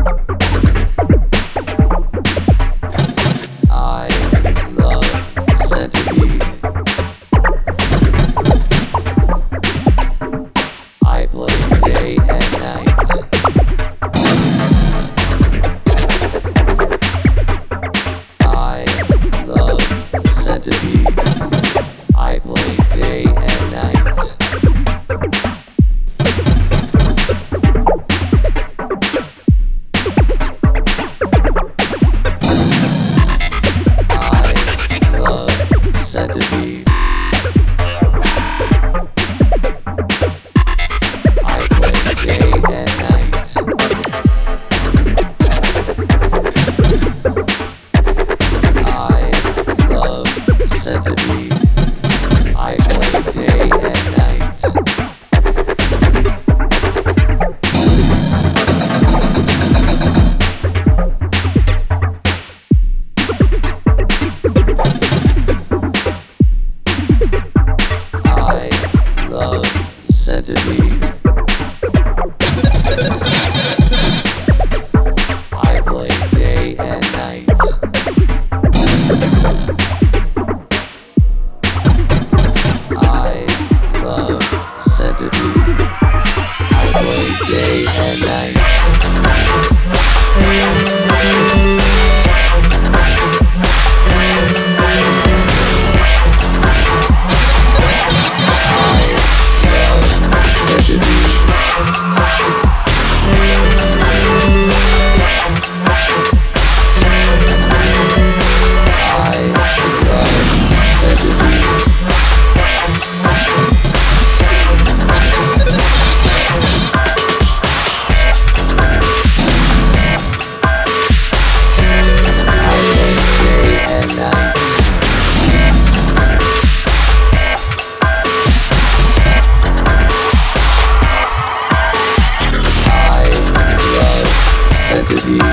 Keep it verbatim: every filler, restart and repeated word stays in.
I love Centipede. I play day and night. I love Centipede. I play day and night. I love Centipede. I play day and night. I love Centipede. I play day and night. I love Centipede. I play day and night. I love Centipede. I play day and night. Centipede.